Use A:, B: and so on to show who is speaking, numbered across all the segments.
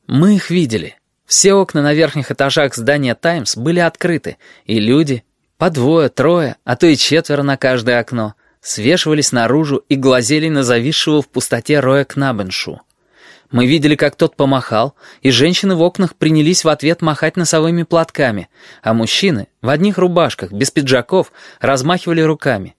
A: Мы их видели. Все окна на верхних этажах здания «Таймс» были открыты, и люди, по двое, трое, а то и четверо на каждое окно, свешивались наружу и глазели на зависшего в пустоте Роя Кнабеншу. Мы видели, как тот помахал, и женщины в окнах принялись в ответ махать носовыми платками, а мужчины в одних рубашках, без пиджаков, размахивали руками.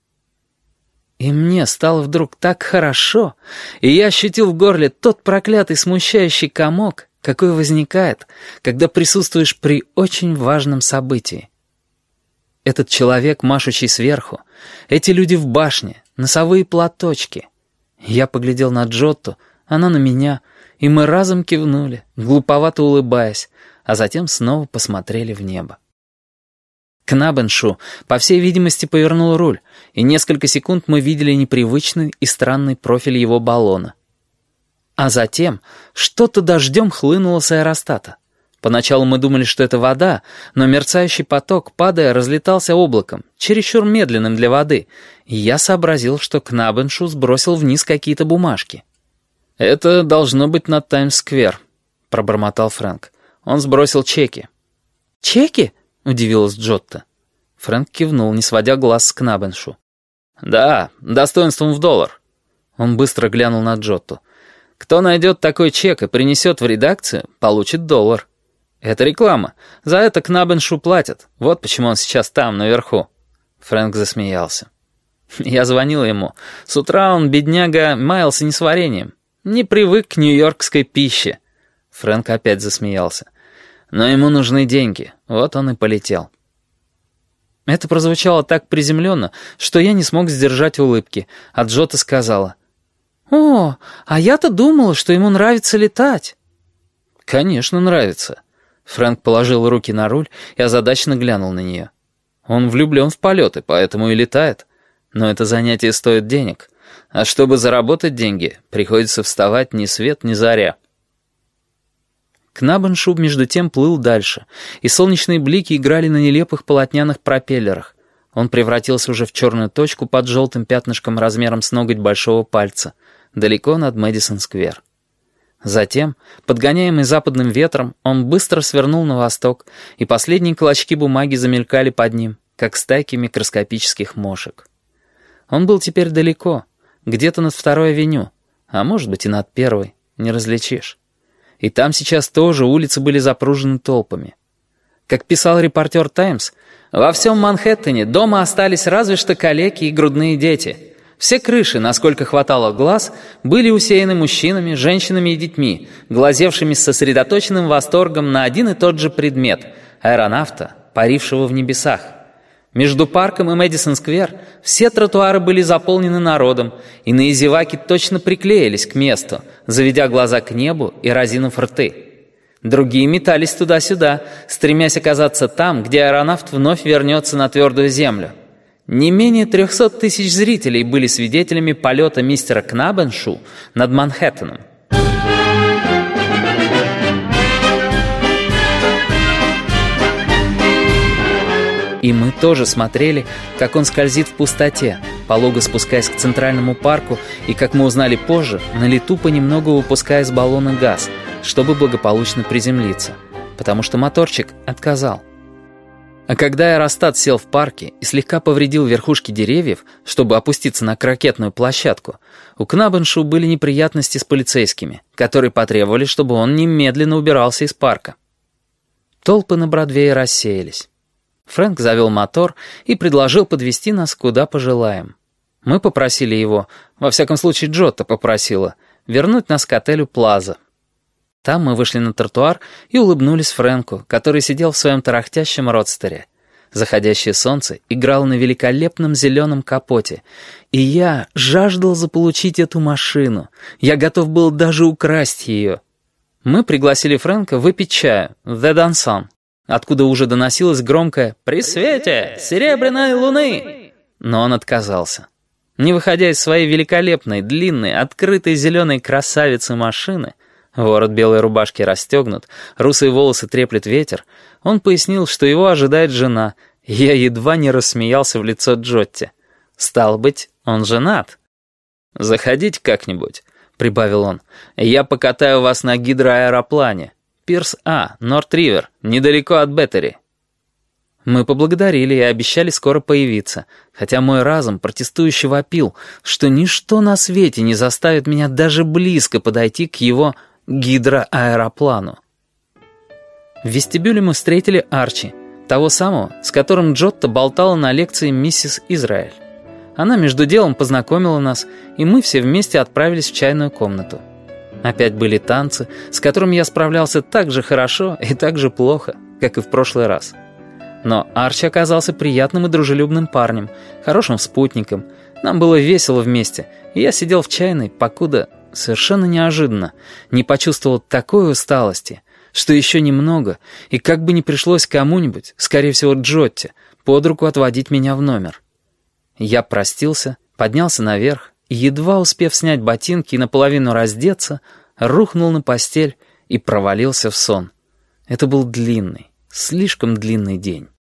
A: И мне стало вдруг так хорошо, и я ощутил в горле тот проклятый смущающий комок, какой возникает, когда присутствуешь при очень важном событии. Этот человек, машущий сверху, эти люди в башне, носовые платочки. Я поглядел на Джотту, она на меня, и мы разом кивнули, глуповато улыбаясь, а затем снова посмотрели в небо. Кнабеншу, по всей видимости, повернул руль, и несколько секунд мы видели непривычный и странный профиль его баллона. А затем что-то дождем хлынуло с аэростата. Поначалу мы думали, что это вода, но мерцающий поток, падая, разлетался облаком, чересчур медленным для воды, и я сообразил, что Кнабеншу сбросил вниз какие-то бумажки. «Это должно быть на Таймс-сквер», — пробормотал Фрэнк. «Он сбросил чеки». «Чеки?» — удивилась Джотта. Фрэнк кивнул, не сводя глаз с Кнабеншу. «Да, достоинством в $1». Он быстро глянул на Джотту. «Кто найдет такой чек и принесет в редакцию, получит $1. Это реклама. За это Кнабеншу платят. Вот почему он сейчас там, наверху». Фрэнк засмеялся. Я звонил ему. С утра он, бедняга, маялся несварением. Не привык к нью-йоркской пище. Фрэнк опять засмеялся. Но ему нужны деньги. Вот он и полетел. Это прозвучало так приземленно, что я не смог сдержать улыбки, а Джотта сказала: «О, а я-то думала, что ему нравится летать». «Конечно, нравится». Фрэнк положил руки на руль и озадаченно глянул на нее. «Он влюблен в полеты, поэтому и летает. Но это занятие стоит денег. А чтобы заработать деньги, приходится вставать ни свет, ни заря». Кнабеншу между тем плыл дальше, и солнечные блики играли на нелепых полотняных пропеллерах. Он превратился уже в черную точку под желтым пятнышком размером с ноготь большого пальца, далеко над Мэдисон-сквер. Затем, подгоняемый западным ветром, он быстро свернул на восток, и последние клочки бумаги замелькали под ним, как стайки микроскопических мошек. Он был теперь далеко, где-то над 2-й авеню, а может быть и над 1-й, не различишь. И там сейчас тоже улицы были запружены толпами. Как писал репортер «Таймс», во всем Манхэттене дома остались разве что калеки и грудные дети. Все крыши, насколько хватало глаз, были усеяны мужчинами, женщинами и детьми, глазевшими с сосредоточенным восторгом на один и тот же предмет — аэронавта, парившего в небесах. Между парком и Мэдисон-сквер все тротуары были заполнены народом, и иные зеваки точно приклеились к месту, заведя глаза к небу и разинув рты. Другие метались туда-сюда, стремясь оказаться там, где аэронавт вновь вернется на твердую землю. Не менее 300 тысяч зрителей были свидетелями полета мистера Кнабеншу над Манхэттеном. И мы тоже смотрели, как он скользит в пустоте, полого спускаясь к Центральному парку, и, как мы узнали позже, на лету понемногу выпуская из баллона газ, чтобы благополучно приземлиться, потому что моторчик отказал. А когда аэростат сел в парке и слегка повредил верхушки деревьев, чтобы опуститься на крокетную площадку, у Кнабеншу были неприятности с полицейскими, которые потребовали, чтобы он немедленно убирался из парка. Толпы на Бродвее рассеялись. Фрэнк завел мотор и предложил подвезти нас куда пожелаем. Мы попросили его, во всяком случае Джотта попросила, вернуть нас к отелю «Плаза». Там мы вышли на тротуар и улыбнулись Фрэнку, который сидел в своем тарахтящем родстере. Заходящее солнце играло на великолепном зеленом капоте, и я жаждал заполучить эту машину. Я готов был даже украсть ее. Мы пригласили Фрэнка выпить чаю «The Danson», откуда уже доносилось громкое «При свете серебряной луны!». Но он отказался. Не выходя из своей великолепной, длинной, открытой зеленой красавицы машины, ворот белой рубашки расстегнут, русые волосы треплет ветер, он пояснил, что его ожидает жена, и я едва не рассмеялся в лицо Джотте. Стало быть, он женат. «Заходите как-нибудь», — прибавил он, — «я покатаю вас на гидроаэроплане. Пирс А, Норт-Ривер, недалеко от Беттери». Мы поблагодарили и обещали скоро появиться, хотя мой разум протестующе вопил, что ничто на свете не заставит меня даже близко подойти к его гидроаэроплану. В вестибюле мы встретили Арчи, того самого, с которым Джотто болтала на лекции миссис Израэль. Она между делом познакомила нас, и мы все вместе отправились в чайную комнату. Опять были танцы, с которыми я справлялся так же хорошо и так же плохо, как и в прошлый раз. Но Арчи оказался приятным и дружелюбным парнем, хорошим спутником. Нам было весело вместе, и я сидел в чайной, покуда, совершенно неожиданно, не почувствовал такой усталости, что еще немного, и как бы не пришлось кому-нибудь, скорее всего Джотте, под руку отводить меня в номер. Я простился, поднялся наверх, и, едва успев снять ботинки и наполовину раздеться, рухнул на постель и провалился в сон. Это был длинный, слишком длинный день.